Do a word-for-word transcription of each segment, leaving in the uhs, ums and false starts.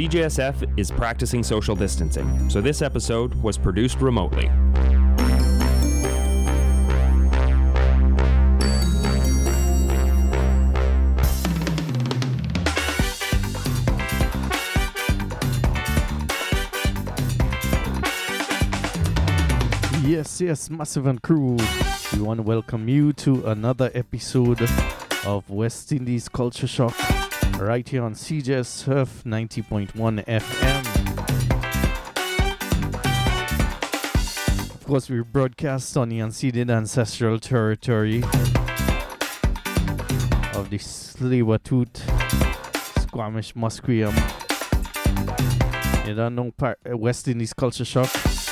C J S F is practicing social distancing, so this episode was produced remotely. Yes, yes, Massive and Crew. We want to welcome you to another episode of West Indies Culture Shock right here on C J S F ninety point one F M. Of course, we broadcast on the unceded ancestral territory of the Tsleil-Waututh Squamish Musqueam. You don't know part, uh, West Indies Culture Shock.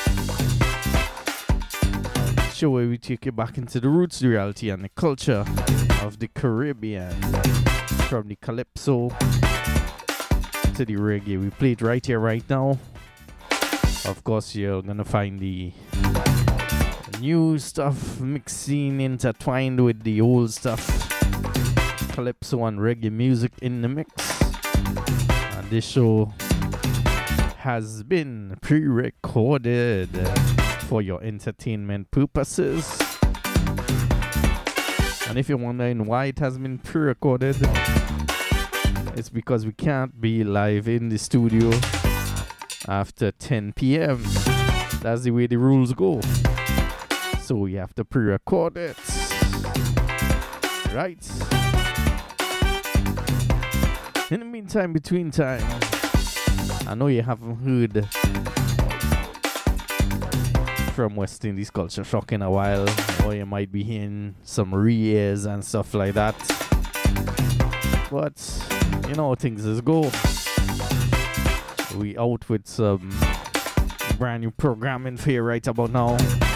Show where we take you back into the roots, the reality, and the culture of the Caribbean. From the calypso to the reggae. We play it right here, right now. Of course, you're gonna find the new stuff mixing, intertwined with the old stuff. Calypso and reggae music in the mix. And this show has been pre-recorded for your entertainment purposes. And if you're wondering why it has been pre-recorded, it's because we can't be live in the studio after ten p.m. That's the way the rules go. So we have to pre-record it. Right? In the meantime, between time, I know you haven't heard from West Indies Culture Shock in a while, or you might be hearing some re-airs and stuff like that. But you know how things is go. We out with some brand new programming for you right about now,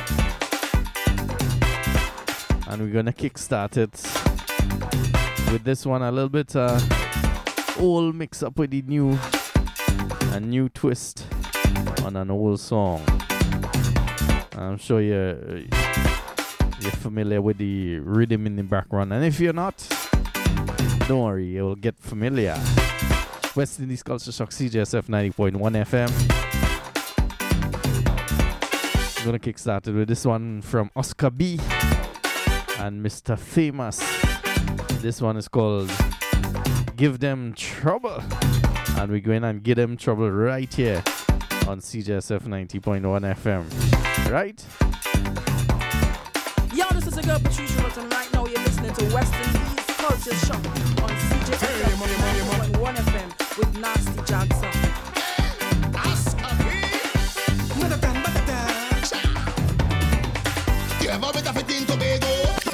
and we're gonna kickstart it with this one, a little bit uh, old mix up with the new, a new twist on an old song. I'm sure you're, you're familiar with the rhythm in the background. And if you're not, don't worry, you'll get familiar. West Indies Culture Shock, C J S F ninety point one F M. I'm going to kick started with this one from Oscar B and Mister Famous. This one is called Give Them Trouble. And we're going and give them trouble right here on C J S F ninety point one F M. Right? Yo, this is a girl Patricia Rotten. Right now you're listening to West Indies Culture Shock on C J S F ninety point one F M with Nasty Jackson. You ever been to in Tobago?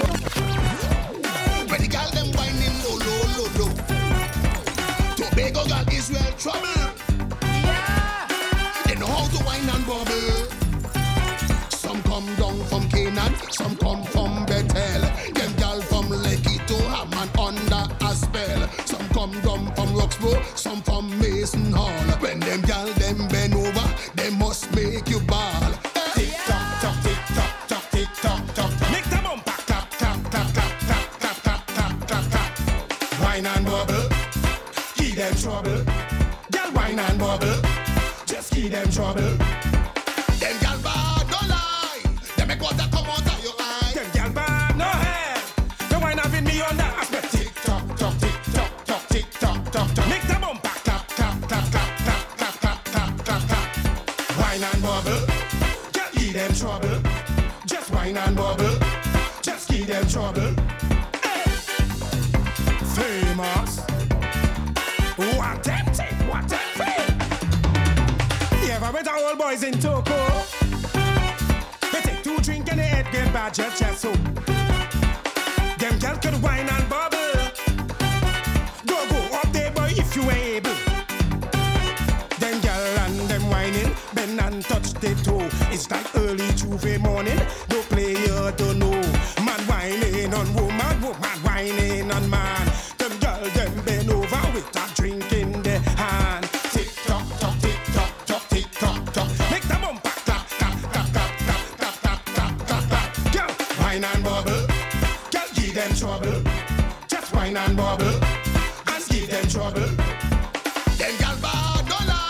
When the girl them whining low, low, low, low. Tobago got Israel trouble. Yeah. They know how to whine and bubble. Some come down from Canaan, some come from Bethel. Them gal from Lekki to Haman under a spell. Some come down from Roxborough, some from Mason Hall. When them gal them bend over, they must make you ball. Tick tock tock, tick tock tock, tick tock tock. Make them bump clap clap clap clap clap clap clap clap clap clap. Wine and bubble, give them trouble. Gal wine and bubble, just give them trouble. Them gal bad no lie, them make water come out of your eye. Them gal bad no hair, the wine having me on that aspect. Tick tock tock, tick tock tock, tick tock tock tock. Make them bump clap clap clap clap clap clap clap clap clap clap. Wine and bubble, just give them trouble. Just wine and bubble, just give them trouble. Hey. Famous, what them take, what them feel. You ever met our old boys in Toko? They take two drink and they head get bad just just so. Them girls could wine and bubble. Go go up there boy if you able. Them girl and them whining, bend and touch the toe. It's like early Tuesday morning, no player don't know. Man whining on woman, woman whining on man. Them girl them bend over with a drink in their hand. Tick tock tock, tick tock tock, tick tock tock. Make the bumper clap clap clap clap clap clap clap clap clap clap. Girl, wine and bubble. Girl, give them trouble. Just wine and bubble. And give them trouble. Them girl bad no lie.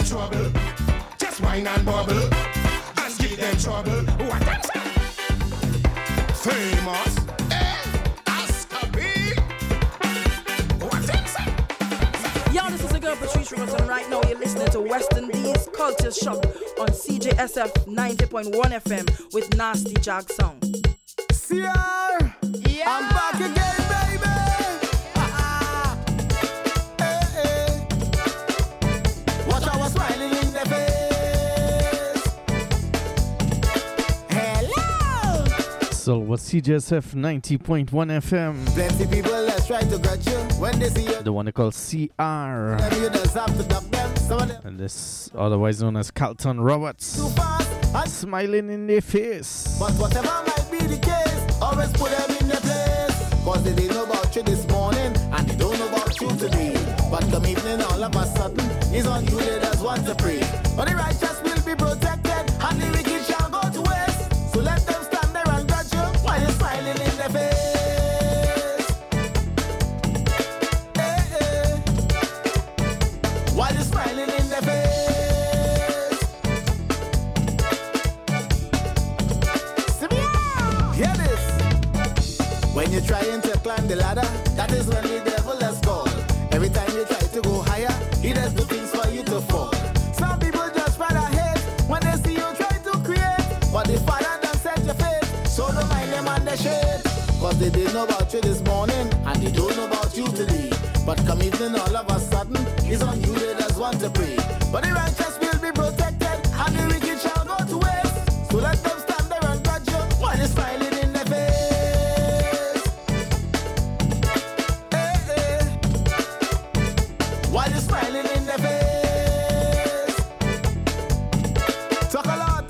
trouble. Just whine and bubble and give them trouble. What them say? Famous. Yo, this is a girl Patrice Robertson. Right now you're listening to West Indies Culture Shock on C J S F ninety point one F M with Nasty Jag Sound. C R, yeah. I'm back again, baby. Ah, hey, hey. Watch I was smiling in the face. Hello. So what's C J S F ninety point one F M? Plenty people let's try to grudge you when they see you. The one they call C R. You just have to duck them. Some of them. And this otherwise known as Carlton Roberts. Too fast. And smiling in their face. But whatever might be the case, always put them in their place. Cause they didn't know about you this morning and they don't know about you today. But come evening all of a sudden, it's on you they just want to pray. But the righteous will be protected and the wicked shall go to waste. So let them stand there and grudge you while you're smiling in their face. Hey, hey. While you're smiling in their face. Hear this. When you're trying to climb the ladder, that is when the devil has called. Every time you try to go higher, he does do things for you to fall. Some people just rather hate when they see you try to create. But the Father done set your fate, so don't mind them on the shade. Cause they didn't know about you this morning, and they don't know about you today. But come evening all of a sudden, it's on you they just want to pray. But the righteous will be protected, and the wicked shall go to waste. So let them stand there and grudge you while you're smiling in their face. Hey, hey. While you're smiling in their face. Talk a lot.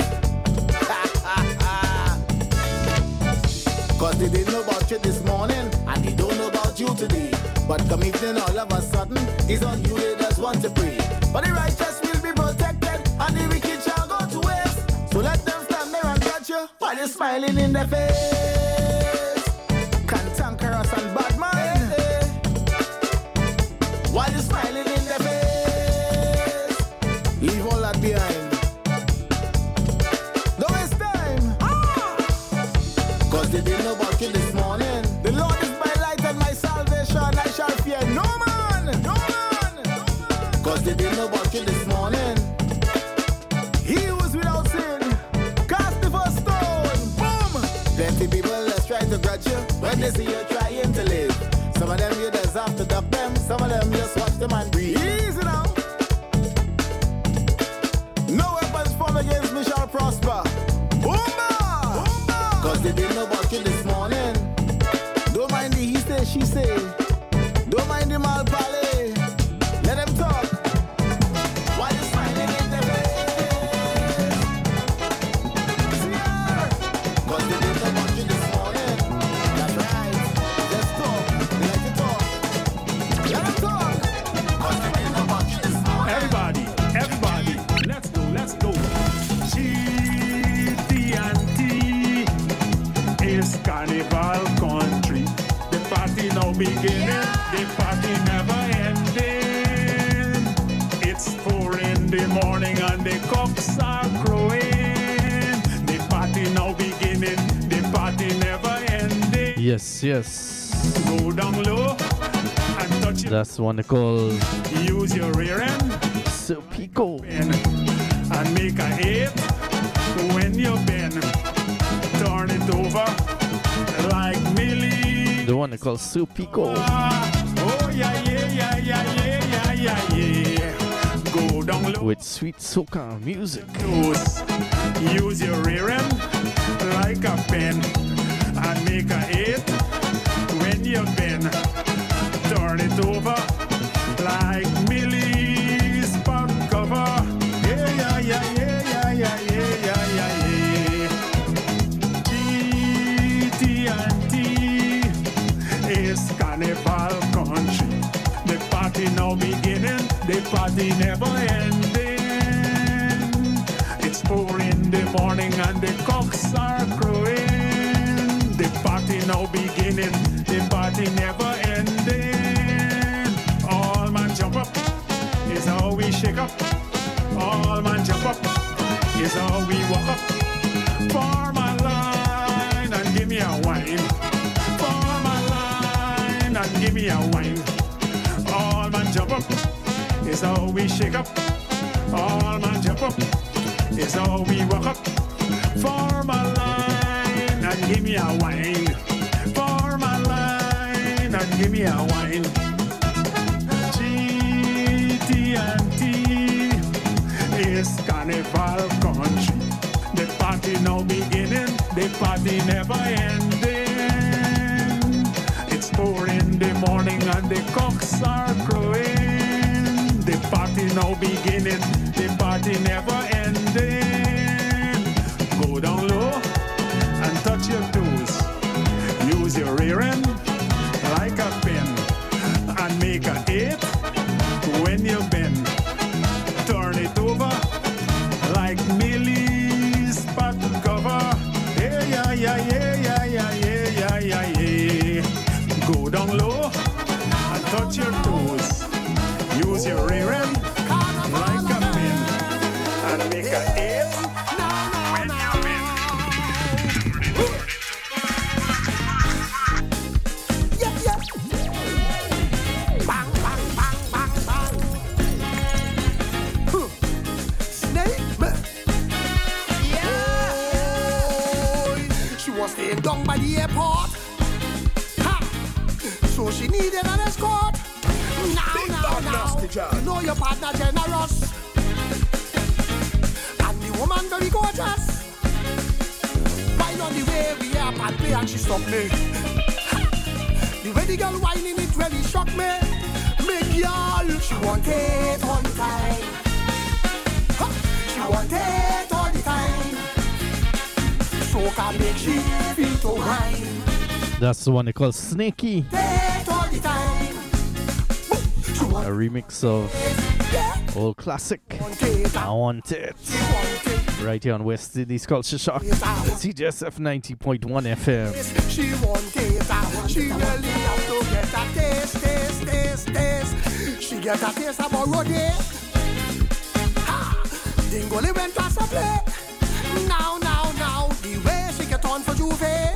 Cause they didn't know about you this morning and they don't know about you today. But come evening all of a sudden, it's on you they just want to pray. But the righteous will be protected and the wicked shall go to waste. So let them stand there and touch you while you're smiling in their face. Cantankerous and bad man. Hey, hey. While you're smiling in their face. Leave all that behind. Don't waste time. Ah. Cause they didn't know about you this morning. The Lord is my light and my salvation. I shall fear no man. No man. No man. Cause they didn't know about you this morning. He was without sin. Cast the first stone. Boom. Plenty people let's try to grudge you when they see you trying to live. Some of them you just have to duck them. Some of them just watch them and breathe. Easy now. No weapons formed against me shall prosper. Boomba! Boomba! Cause they didn't know about you this morning. Don't mind the he say, she say. Don't mind the mal ballet. Let them talk. While you're smiling in the face. See her. Cause they didn't know about you this morning. That's right. Just talk. They like to talk. Let them talk. Cause they didn't know about you this morning. Everybody, everybody, let's go, let's go. G T and T is Carnival Country. The party now beginning, yeah. The party never ending. It's four in the morning and the cocks are crowing. The party now beginning, the party never ending. Yes, yes. Go down low and touch it. That's one they call Use your rear end. Serpico. And make a eight when you bend. Turn it over like Millie. The one they call Serpico. Oh yeah, yeah, yeah, yeah, yeah, yeah, yeah. Go down low. With sweet soca music. Use, use your rear end like a pen. And make a eight when you bend. Turn it over like Millie's punk cover. Yeah, yeah, yeah, yeah, yeah, yeah, yeah, yeah, yeah. G T and T is Carnival Country. The party now beginning, the party never ending. It's four in the morning and the cocks are crowing. The party now beginning, the party never ending. All man jump up, is how we shake up. jump up is how we walk up. Form a line and give me a wine. Form a line and give me a wine. All man jump up is how we shake up. All man jump up is how we walk up. Form a line and give me a wine. Form a line and give me a wine. G T and T is Carnival Country. The party now beginning, the party never ending. It's four in the morning and the cocks are crowing. The party now beginning, the party never ending. Go down low and touch your toes. Use your rear end like a pin and make an eight when you bend. Turn it over like Millie's pot cover. Yeah, yeah, yeah, yeah, yeah, yeah, yeah, yeah, yeah. Go down low and touch your toes. Use your rear end like a pin and make an eight when you bend. Yeah, yeah. Bang, bang, bang, bang, bang. Huh. Snake, man. Yeah. She was staying down by the airport. Ha. So she needed an escort. Now, now, now. You know your partner generous. And the woman very gorgeous. While on the way we are and play and she stopped me. The way the girl whining it really shocked me. Me girl, she want it all the time. Ha! She want it all the time. So can make she feel to wine. That's the one they call Snakey. It all the time. She want A remix of it, old classic. it, I Want It. she want it. Right here on West Indies Culture Shock. C J S F ninety point one F M. She want it, she really have to get a taste, taste, taste, taste. She get a taste of already. Ha! Dingoli went past a play. Now, now, now, the way she get on for Juve.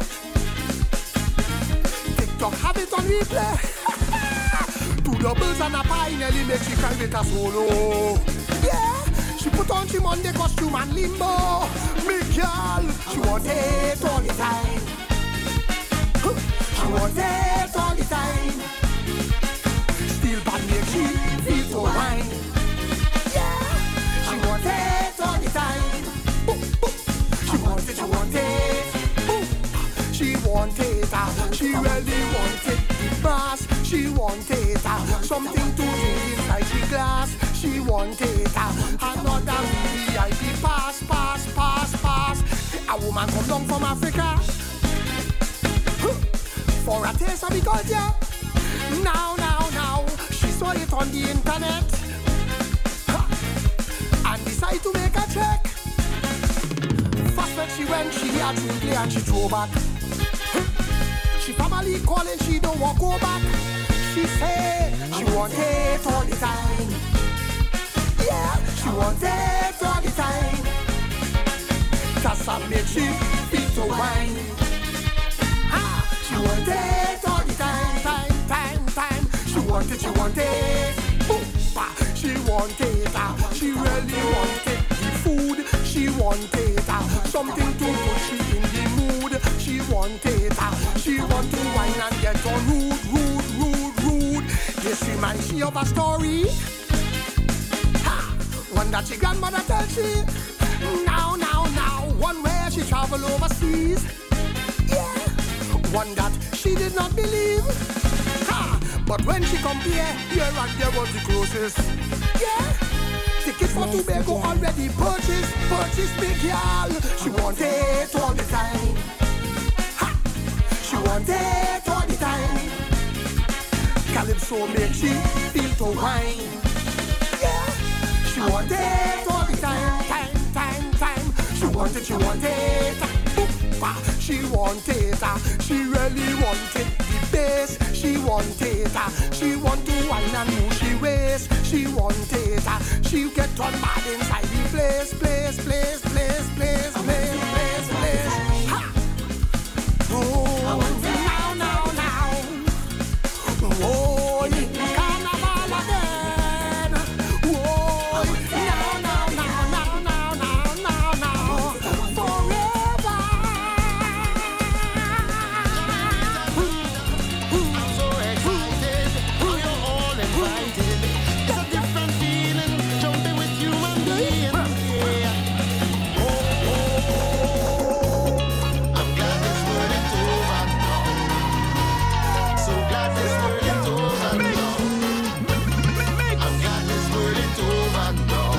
TikTok have it on replay. Two doubles and a pie nearly make she cry with a solo. Yeah, she put on she Monday costume and limbo. Me girl, she want it all the time. She want it all the time. Still bad make she feel so wine. Yeah, she want it all the time. She want it, she want it. She want it, uh, she really want it. The brass, she want it. Uh, something to drink inside the glass. She want it. Uh, another V I P pass, pass, pass, pass. A woman come down from Africa. For a taste of the culture. Now, now, now, she saw it on the internet. Ha! And decided to make a check. First when she went, she had to play and she threw back. She family calling, she don't want go back. She say, she want it all the time. Yeah, she want it all the time. Cause I make she feel so wine. She want it all the time, time, time, time. She want it, she want it. Boom, bah. She want it, uh, she really want it. The food, she want it. Uh, something to put she in the mood. She want it, uh, she want to wine and get on rude, rude, rude, rude. This reminds me of a story. Ha! One that she grandmother tell she. Now, now, now, one where she travel overseas. Yeah. One that she did not believe. Ha! But when she compare, here and there was the closest. Yeah! Tickets for Tobago already purchased. Purchased, big girl. She want it all the time. Ha! She want it all the time. Calypso make she feel to wine. Yeah! She want it all the time. Time, time, time. She want it, she want it. She want it, uh, she really want it. The bass, she want it, uh, she want to wine and move she way. place. She want it. She get on mad inside the place, place, place, place, place, place, place, place. Ha! Oh, now, now, now. Oh, carnival again. Oh, now, now, now, now, now, now, now, now. Forever. I'm so excited. You're all invited. It's a different feeling jumping with human beings. Yeah. Oh, oh, I'm glad this world is over now. So glad this world is over now. I'm glad this world is over now.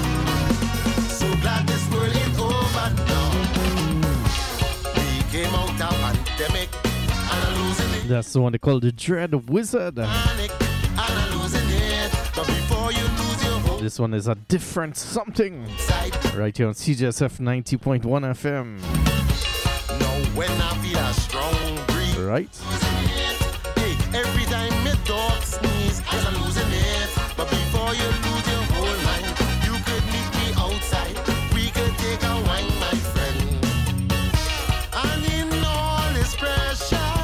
So glad this world is over now. We came out of pandemic and I'm losing it. That's the one they call the Dread Wizard. Panic and I'm losing it. But before you lose your hope This one is a different something. inside, Right here on C J S F ninety point one F M. now when I feel a strong breeze, Right? losing it. Hey, every time my dog sneeze, yes, I'm losing it. But before you lose your whole mind, you could meet me outside. We could take a wine, my friend. And in all this pressure,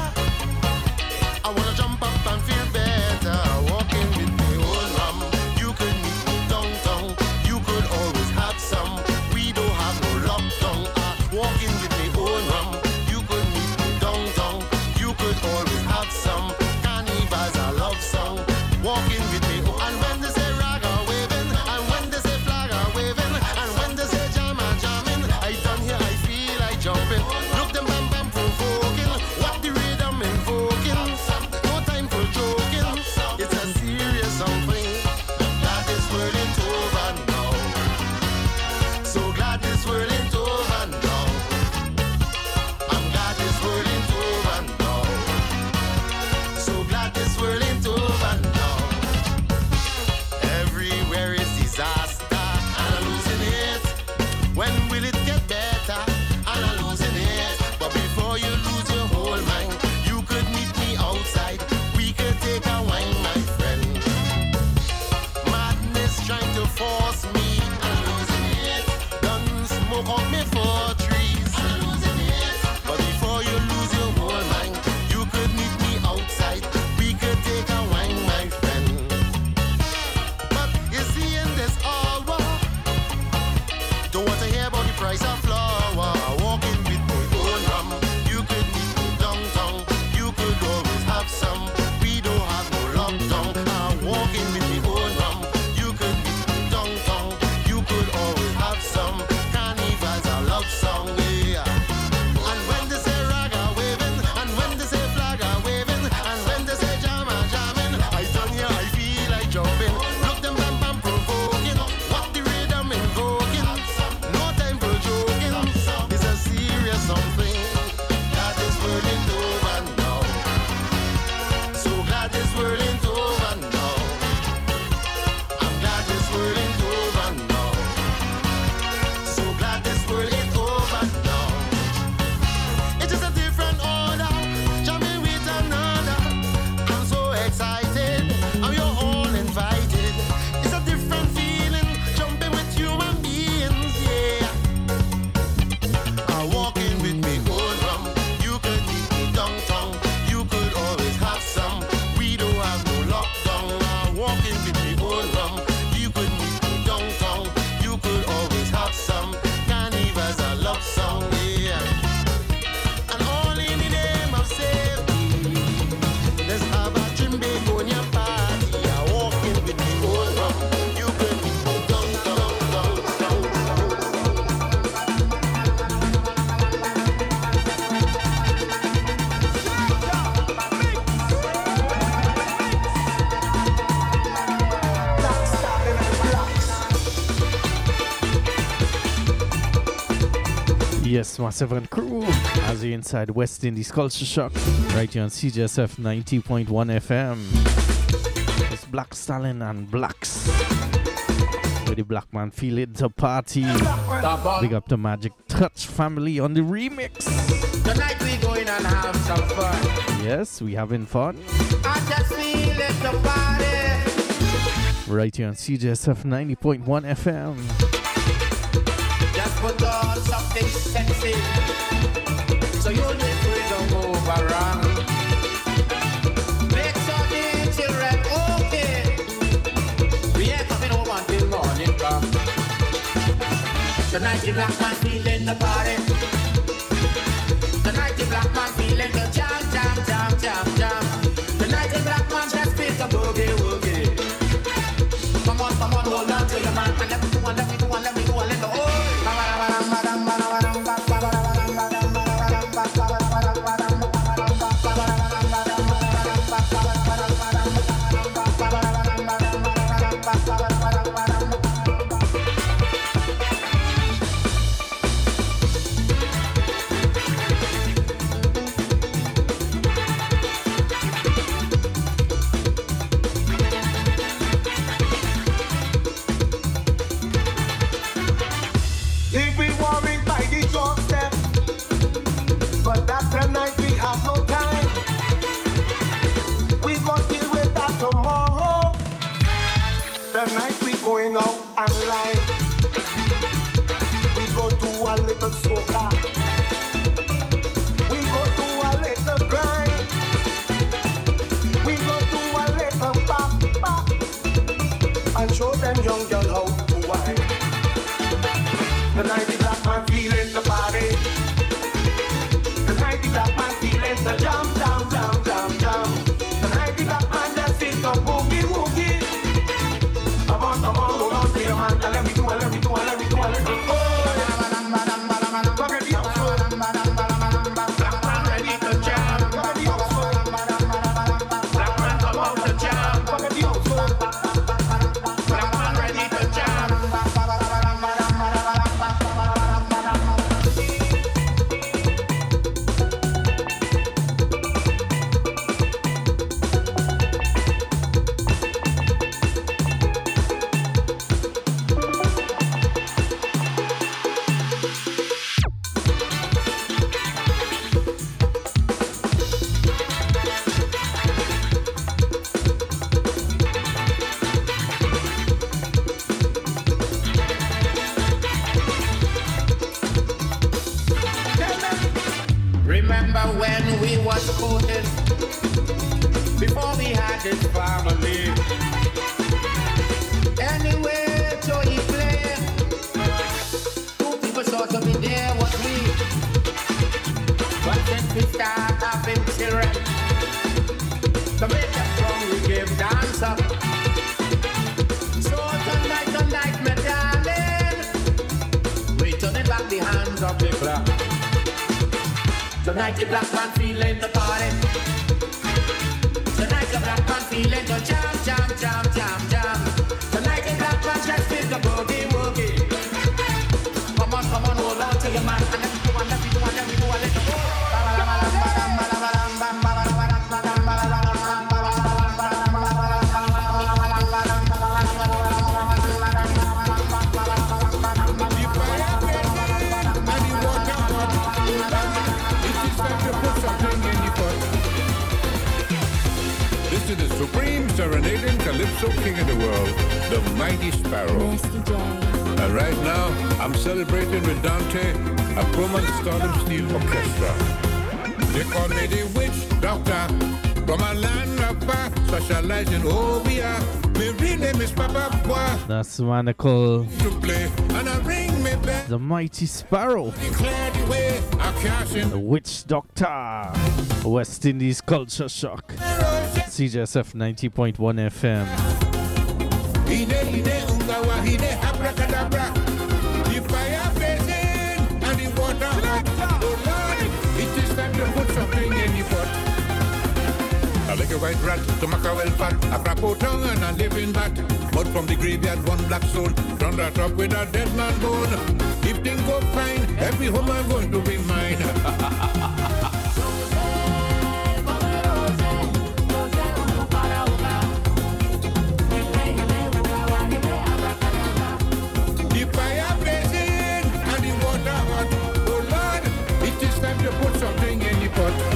I wanna jump up and feel better. Walking with my own rum. You could meet me downtown. You could always have some. We don't have no lockdown. Ah, walking with my own rum. You could meet me downtown. You could always have some. Carnival's a love song. Walking with me. And when they say raga waving, and when they say flag waving, and when they say jama jamming, I done here, I feel like jumping. Look them bam bam provoking. What the rhythm invoking. No time for joking. It's a serious something. Glad this world is over now. So glad this world is over now. I'm glad this world is over now. So glad this world is over now. Everywhere is disaster, and I'm losing it. When will it get better? And I'm losing it. But before you lose your whole mind, you could meet me outside. We could take a wine, my friend. Madness trying to force me. I'm losing it. Done smoke out me four trees. I'm losing it. But before you lose your whole mind, you could meet me outside. We could take a wine, my friend. But you see in this all war, don't want to hear about the price of flour. Walking with my own rum. You could meet me downtown. You could always have some. We don't have no lockdown. I'm walking with my own rum. You could meet me downtown. You could always have some. Carnival's a love song, yeah. And when they say raga waving, and when they say flag waving, and when they say jama jamming, I done here, I feel like jumping. Look them bam bam provoking. What the rhythm invoking. No time for joking. It's a serious something. Glad this world is over now. So glad this world is over now. I'm glad this world is over now. So glad this world is over now. It is a different order, jamming with another. I'm so excited, and you're all invited. It's a different feeling, jumping with human beings, yeah. I'm walking with me own rum. You could meet me downtown. You could always have some. We don't have no lockdown. I'm walking with me own rum. You could meet me downtown. You could always have some. Carnival's a love song, yeah. And all in the name of safety. Let's have a Trimbegonia party. I'm walking with me own rum. You could meet me downtown, downtown. Yes, Massive and Crew, as you inside West Indies Culture Shock, right here on C J S F ninety point one F M. It's Black Stallion and Blacks. Where the black man feeling to party. Big up the Magic Touch family on the remix. Tonight we going and have some fun. Yes, we having fun. I just feel it to party. right here on C J S F ninety point one F M. Just put on something sexy, so you'll be free to move around. Make some the children okay. We ain't coming home until morning come. Tonight the black man feeling the party. Tonight the black man feeling the jam, jam, jam, jam, jam. Tonight the black man just feels the boogie, woogie. Come on, come on, hold on to your man and let me do one, let me do one, let me do one, let me go. Going out and live. We go to a little soca. We go to a little grind. We go to a little pop pop. And show them young girls how to wine. Tonight the black man feeling the party. Tonight the black man feeling the jump, jump, jump, jump, jump. Tonight the black man just feels the boogie woogie. Come on, come on, hold on to your man and let me do it, let me do it, let me do it, let me do it. Forget the outside. Black man ready to jam. Forget the outside. Black man come out to jam. Forget the outside. Black man ready to jam. Remember when we was courting, before we had this family. Anyway, so he play. Two people sort of be there was we. But since we start having children, to make us strong we give dance up. So tonight, tonight, my darling, we turn it back the hands of the clock. Tonight the black man feeling the party. Tonight the black man feeling the jam, jam, jam, jam, jam. Tonight the black man just feels the boogie, woogie. Come on, come on, hold on to your man and let me do one, let me do one, let me do one, let me go. This is the supreme serenading calypso king of the world, the mighty Sparrow. And right now, I'm celebrating with Dante, a Crumman Stardom Steel Orchestra. They call me the witch doctor, from a land of bath, specializing in Obia. My real name is Papa Boy. That's the man I call to play, and I ring me back. The Mighty Sparrow. Declare the way, I cash in. The Witch Doctor. West Indies Culture Shock. C J S F ninety point one F M. Hide, hide, ungawa, hide, abracadabra. The fire blazing and the water hot. Oh Lord, it is time to put something in the pot. I like a white rat, to make a well fat. A crapo tongue and a living bat. But from the graveyard, one black soul. Turn that up with a dead man bone. If things go fine, every home I'm going to be mine. The fire blazing and the water hot. Oh Lord, it is time to put something in the pot.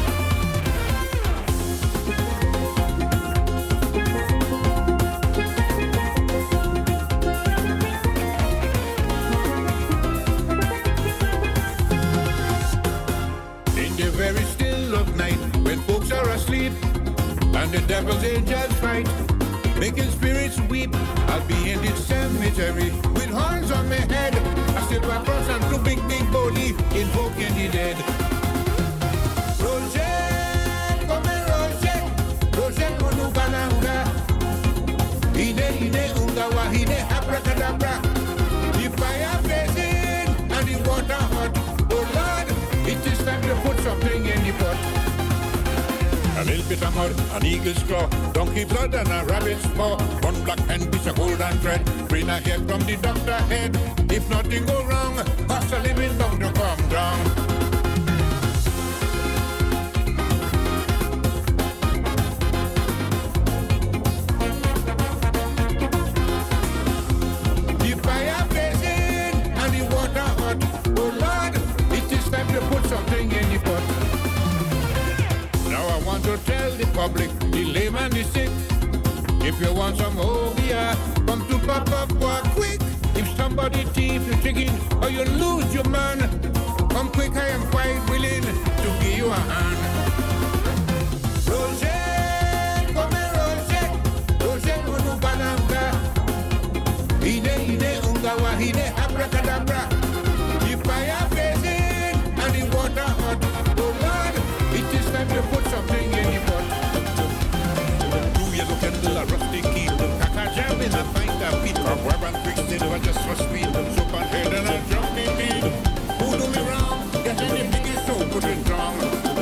be in the cemetery with horns on my head. I still a cross and two big, big body invoking the dead. Roger, come Roger, Roger Monubananga. Hide, hide, unga wahide, abracadabra. The fire blazing and the water hot. Oh Lord, it is time to put something in the pot. A little bit of mud, an eagle's claw, donkey blood and a rabbit's paw. One black pen, piece of golden thread, bring a hair from the doctor head. If nothing go wrong, cost a living bound to come down. The fire blazing and the water hot. Oh Lord, it is time to put something in the pot. Now I want to tell the public, the lame and the sick, if you want some obeah, come to Papa Boy quick. If somebody thief the chicken or you lose your man, come quick, I am quite willing to give you a hand. Roger, come here, Roger, Roger, Unu Bananga. Hide, hide, unga wahide, abracadabra. The fire blazing and the water hot. Oh Lord, it is time to put something in the pot. Do you look at the rusty key? Kaka jam in a find a beat. Or grab and quick still over just for speed. Soap and head and a jump in beat. Who do me wrong? Get in the biggest so put it wrong.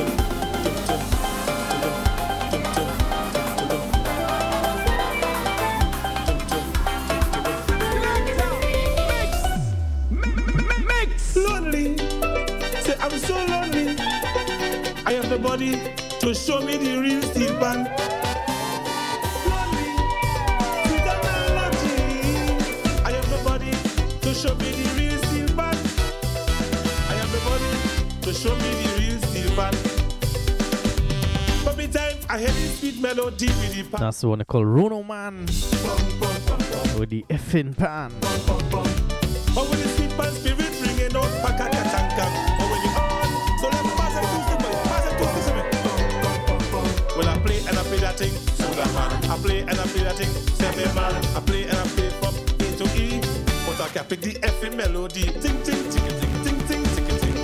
Lonely, say I'm so lonely. I have nobody to show me the real steel band. Lonely, with a melody. I have nobody to show me the real steel band. I have nobody to show me the real steel band. But me time I hear this sweet melody with the pan. That's the one called Rono Man with the effing pan. But when the sweet pan spirit bringing out Pakatatanka. But when you on, so let's pass it to me, pass it to me. Well, I play and I play that thing, so that man. I play and I play that thing, seven man. I play and I play from A to E. But I can't pick the effing melody. Ting, ting, ting, ting, ting, ting, ting, ting.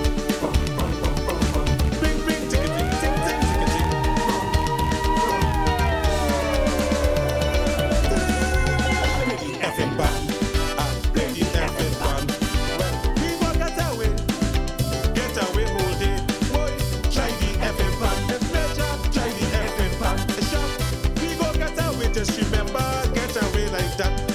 Bing, bing, ting, ting, ting, ting, ting, ting. The effing band. Just remember, get away like that.